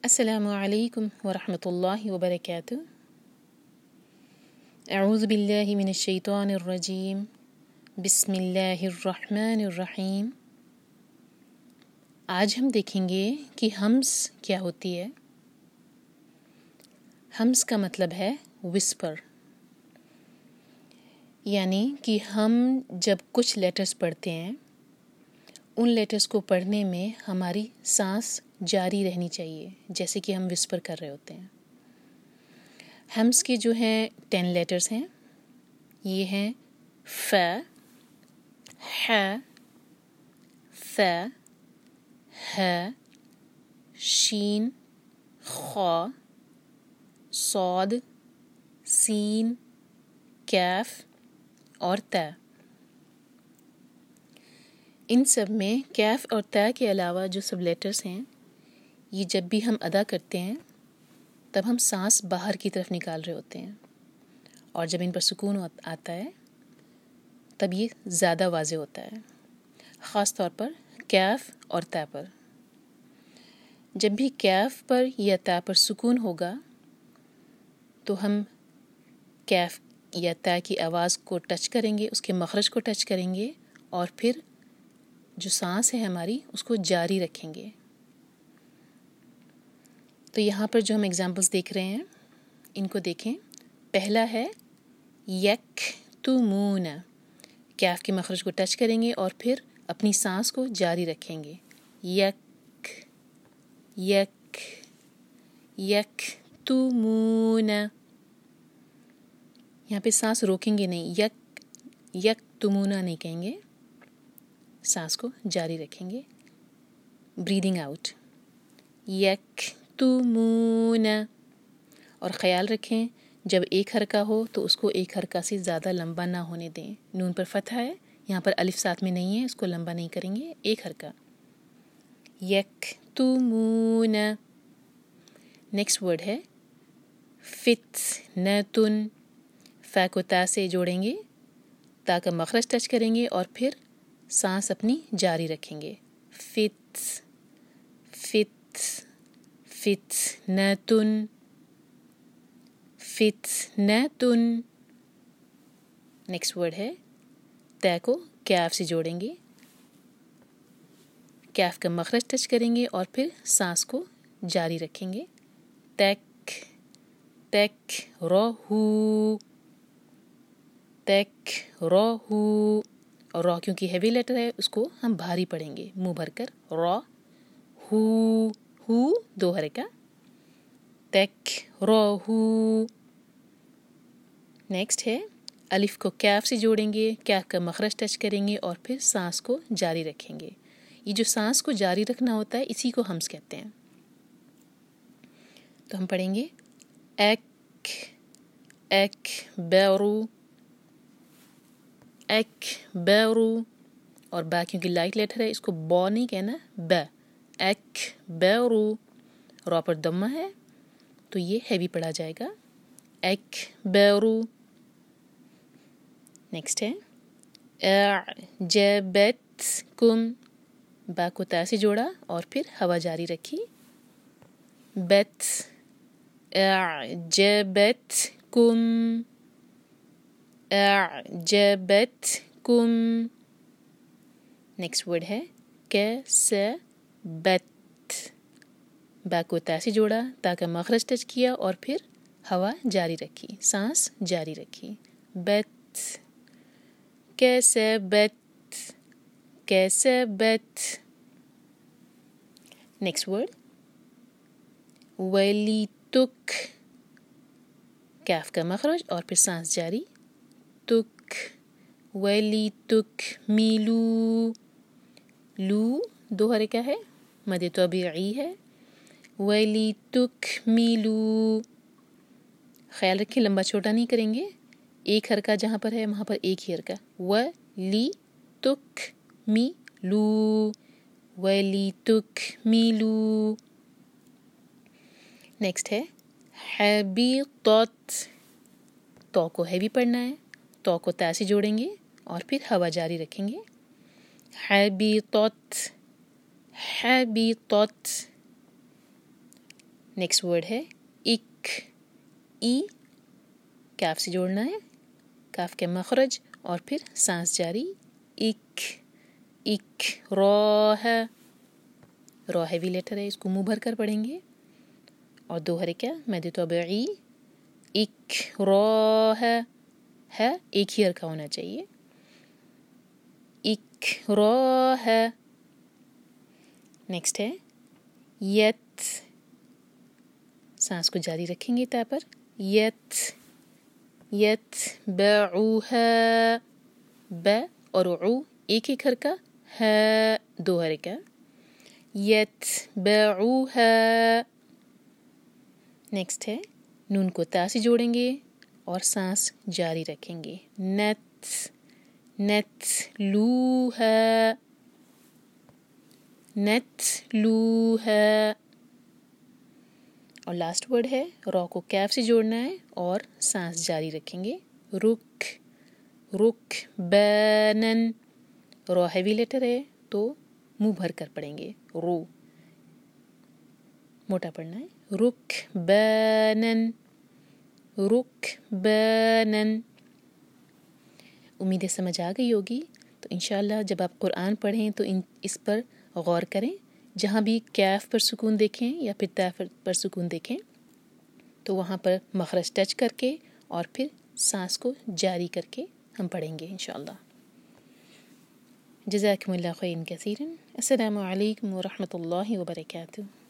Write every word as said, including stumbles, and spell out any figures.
السلام علیکم ورحمۃ اللہ وبرکاتہ۔ اعوذ باللہ من الشیطان الرجیم، بسم اللہ الرحمن الرحیم۔ آج ہم دیکھیں گے کہ ہمس کیا ہوتی ہے۔ ہمس کا مطلب ہے وسپر، یعنی کہ ہم جب کچھ لیٹرز پڑھتے ہیں ان لیٹرز کو پڑھنے میں ہماری سانس جاری رہنی چاہیے، جیسے کہ ہم وسپر کر رہے ہوتے ہیں۔ ہمس کے جو ہیں ٹین لیٹرز ہیں، یہ ہیں ف، ح، ث، ہ، شین، خ، صاد، سین، کیف اور ت۔ ان سب میں کیف اور ت کے علاوہ جو سب لیٹرز ہیں، یہ جب بھی ہم ادا کرتے ہیں تب ہم سانس باہر کی طرف نکال رہے ہوتے ہیں، اور جب ان پر سکون آتا ہے تب یہ زیادہ واضح ہوتا ہے، خاص طور پر کیف اور ت پر۔ جب بھی کیف پر یا ت پر سکون ہوگا تو ہم کیف یا ت کی آواز کو ٹچ کریں گے، اس کے مخرج کو ٹچ کریں گے، اور پھر جو سانس ہے ہماری اس کو جاری رکھیں گے۔ تو یہاں پر جو ہم ایگزامپلس دیکھ رہے ہیں ان کو دیکھیں۔ پہلا ہے یک تمون، کیف کے مخرج کو ٹچ کریں گے اور پھر اپنی سانس کو جاری رکھیں گے۔ یک یک یک تمون، یہاں پہ سانس روکیں گے نہیں، یک یک تمونا نہیں کہیں گے، سانس کو جاری رکھیں گے، بریدنگ آؤٹ۔ یک تمون، اور خیال رکھیں جب ایک حرکہ ہو تو اس کو ایک حرکہ سے زیادہ لمبا نہ ہونے دیں۔ نون پر فتح ہے، یہاں پر الف ساتھ میں نہیں ہے، اس کو لمبا نہیں کریں گے، ایک حرکہ۔ یک تمون۔ نیکسٹ ورڈ ہے فتنۃ، فا کو تا سے جوڑیں گے، تا کا مخرج ٹچ کریں گے اور پھر سانس اپنی جاری رکھیں گے۔ فت فت فتنۃ فتنۃ۔ نیکسٹ ورڈ ہے ت کو کیف سے جوڑیں گے، کیف کا مخرج ٹچ کریں گے اور پھر سانس کو جاری رکھیں گے۔ تک تک رہو تک رہو، اور را کیونکہ ہیوی لیٹر ہے اس کو ہم بھاری پڑھیں گے، منہ بھر کر۔ را ہو ہو دو حرکہ، تک رہو۔ نیکسٹ ہے الف کو کیف سے جوڑیں گے، کیف کا مخرج ٹچ کریں گے اور پھر سانس کو جاری رکھیں گے۔ یہ جو سانس کو جاری رکھنا ہوتا ہے اسی کو ہمس کہتے ہیں۔ تو ہم پڑھیں گے ایک ایک بیرو ایک بیرو، اور با کیونکہ لائٹ لیٹر ہے اس کو با نہیں کہنا، ب۔ ایک بیرو، را پر دمہ ہے تو یہ ہیوی پڑھا جائے گا، ایک بیرو۔ نیکسٹ ہے اعجبتکم، با کو تا سے جوڑا اور پھر ہوا جاری رکھی، بت اعجبتکم اعجبتکم۔ نیکسٹ ورڈ ہے کسبت، با کو تا سے جوڑا، تا کا مخرج ٹچ کیا اور پھر ہوا جاری رکھی، سانس جاری رکھی، بت کسبت کسبت۔ نیکسٹ ورڈ ولیتک، کیف کا مخرج اور پھر سانس جاری، تک ولیتک میلو، لو دو حرکہ ہے، مد طبیعی ہے، ولیتک میلو۔ خیال رکھیں لمبا چھوٹا نہیں کریں گے، ایک حرکہ جہاں پر ہے وہاں پر ایک ہی حرکہ، ولیتک میلو ولیتک میلو۔ نیکسٹ ہے حبیطت، تو کو ہیوی پڑھنا ہے، تو کو تا سے جوڑیں گے اور پھر ہوا جاری رکھیں گے، حبیطت حبیطت۔ نیکسٹ ورڈ ہے اک، ای کاف سے جوڑنا ہے، کاف کے مخرج اور پھر سانس جاری، اک اک، رو ہے، رو ہیوی لیٹر ہے، اس کو منہ بھر کر پڑھیں گے اور دو حرکہ مد طبیعی، اک رو ہے، ہے ایک ہی حرکہ ہونا چاہیے، اک رو ہے۔ نیکسٹ ہے یت، سانس کو جاری رکھیں گے تا پر، یت یت بعوہا، ب اور عو ایک ایک حرکہ، ہے دو حرکہ، یت بعوہا۔ نیکسٹ ہے نون کو تا سے جوڑیں گے اور سانس جاری رکھیں گے، نت نت لوہا، نت لوہا۔ اور لاسٹ ورڈ ہے رو کو کیف سے جوڑنا ہے اور سانس جاری رکھیں گے، رک رک بینن، رو ہیوی لیٹر ہے تو منہ بھر کر پڑھیں گے، رو موٹا پڑھنا ہے، رک بینن رک بینن۔ امید ہے سمجھ آ گئی ہوگی، تو انشاءاللہ جب آپ قرآن پڑھیں تو ان اس پر غور کریں، جہاں بھی کیف پر سکون دیکھیں یا پھر تا پر سکون دیکھیں تو وہاں پر مخرج ٹچ کر کے اور پھر سانس کو جاری کر کے ہم پڑھیں گے انشاءاللہ۔ جزاکم اللہ خیرا کثیرا، السلام علیکم ورحمۃ اللہ وبرکاتہ۔